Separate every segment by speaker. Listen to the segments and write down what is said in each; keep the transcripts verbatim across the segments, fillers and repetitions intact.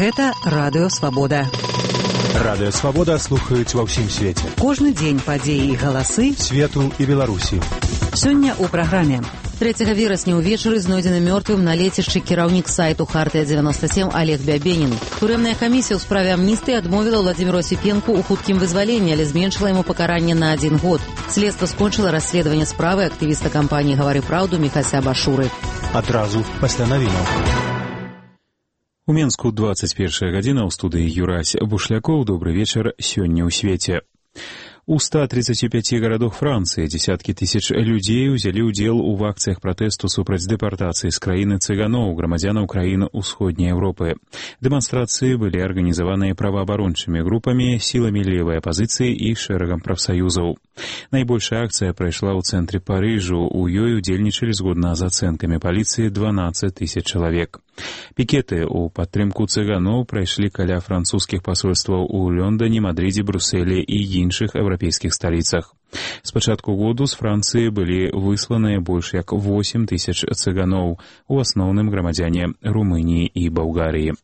Speaker 1: Гэта Радыё Свабода.
Speaker 2: Радыё Свабода слухаюць ва ўсім свеце.
Speaker 1: Кожны дзень падзеі і галасы
Speaker 2: свету і Беларусі.
Speaker 1: Сёння ў праграме. трэцяга верасня ўвечары знойдзены мёртвым на лецішчы кіраўнік сайту Хартыя дзевяноста сем Олег Бябенін. Турэмная камісія ў справе амністыі адмовіла Владзіміру Асіпенку ў хуткім вызваленні, але зменшыла яму пакаранне на адзін год. Следства скончыла расследаванне справы актывіста кампаніі «Гавары праўду» Міхася Башуры.
Speaker 2: Адразу пасля навінаў.
Speaker 3: У Менску двадцать первая гадзіна, ў студыі Юрась Бушлякоў. Добры вечар сёння ў свеце. У ста тридцати пяти гарадах Францыі десяткі тысяч людзей узялі ўдзел у акцыях пратэсту супраць дэпартацыі з краіны цыганоў, грамадзянаў краін усходняй Еўропы. Дэманстрацыі былі арганізаваныя праваабарончымі групамі, сіламі левай апазіцыі і шэрагам прафсаюзаў. Найбольшая акцыя прайшла ў цэнтры Парыжу. У ёй удзельнічалі, згодна з ацэнкамі паліцыі, дванаццаць тысяч чалавек. Пікеты ў падтрымку цыганоў прайшлі каля французскіх пасольстваў у Лондоне, Мадридзе, Брюсселі і іншых еўрапейскіх сталіцах. З пачатку году з Францыі былі высланыя больш як восемь тысяч цыганоў, у асноўным грамадзяне Румыніі і Балгарыі.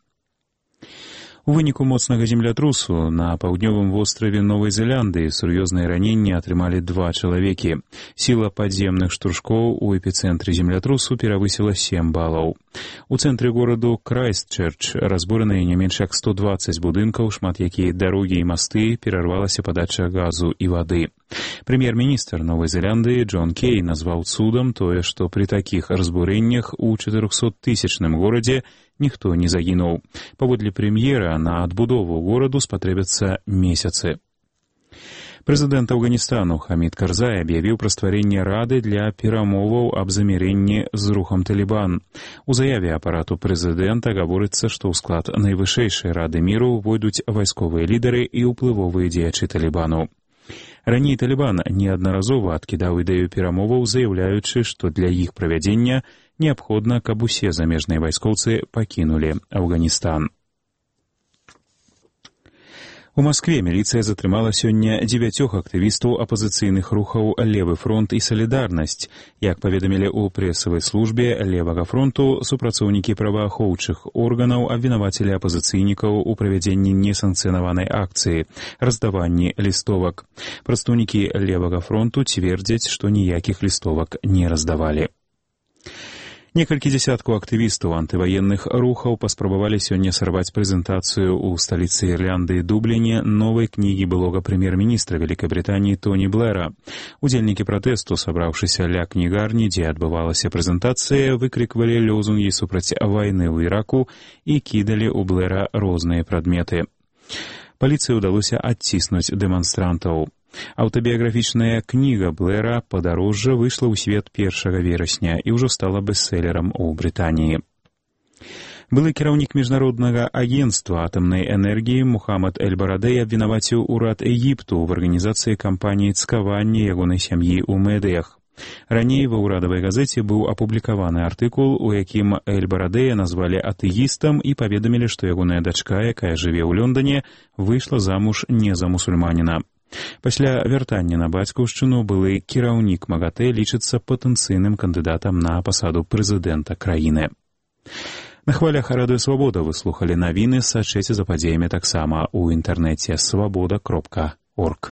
Speaker 3: У выніку моцнага землятрусу на паўднёвым востраве Новай Зеландыі сур'ёзныя раненні атрымалі два чалавекі. Сіла падземных штуршкоў у эпіцэнтры землятрусу перавысіла сем балаў. У цэнтры гораду Крайстчэрч разбураныя не менш як сто дваццаць будынкаў, шмат якія дарогі і масты, перарвалася падача газу і вады. Прэм'ер-міністр Новай Зеландыі Джон Кей назваў цудам тое, што пры такіх разбурэннях у чатырохсоттысячным горадзе ніхто не загінуў. Паводле прэм'ера, на адбудову гораду спатрэбяцца месяцы. Прэзідэнт Афганістану Хамід Карзай аб'явіў пра стварэнне рады для перамоваў аб замірэнні з рухам Талібан. У заяве апарату прэзідэнта гаворыцца, што ў склад найвышэйшай рады міру увойдуць вайсковыя лідары і ўплывовыя дзеячы Талібану. Раней Талібан неаднаразова адкідаў ідэю перамоваў, заяўляючы, што для іх правядзення неабходна, каб усе замежныя вайскоўцы пакінулі Афганістан. У Маскве міліцыя затрымала сёння дзевяцёх актывістаў апазіцыйных рухаў «Левы фронт» і «Салідарнасць». Як паведамілі ў прэсавай службе «Левага фронту», супрацоўнікі праваахоўчых органаў абвінавацілі апазіцыйнікаў у правядзенні несанкцыянаванай акцыі, раздаванні лістовак. Прадстаўнікі «Левага фронту» цвердзяць, што ніякіх лістовак не раздавалі. Некалькі дзесяткаў актывістаў антываенных рухаў паспрабавалі сёння сарваць прэзентацыю ў сталіцы Ірландыі Дубліне новай кнігі былога прэм'ер-міністра Вялікабрытаніі Тоні Блэра. Удзельнікі пратэсту, сабраўшыся ля кнігарні, дзе адбывалася прэзентацыя, выкриквалі лозунгі супраць вайны ў Іраку і кідалі ў Блэра розныя прадметы. Паліцыі ўдалося адціснуць дэманстрантаў. Аўтабіяграфічная кніга Блэра «Падарожжа» выйшла ў свет першага верасня і ўжо стала бестселерам у Брытаніі. Былы кіраўнік міжнароднага агенцтва атамнай энергіі Мухаммад Эль-Барадэй абвінаваціў урад Егіпту в арганізацыі кампаніі цкавання ягонай сям'і ў медыях. Раней ва ўрадавай газеце быў апублікаваны артыкул, у якім Эль-Барадэя назвалі атэістам і паведамілі, што ягоная дачка, якая жыве ў Лондоне, выйшла замуж не за мусульманіна. Пасля вяртання на бацькаўшчыну былы кіраўнік МАГАТЭ лічыцца патэнцыйным кандыдатам на пасаду прэзідэнта краіны. На хвалях Радыё Свабода вы слухалі навіны, сачыце за падзеямі таксама ў інтэрнэце свабода кропка орг.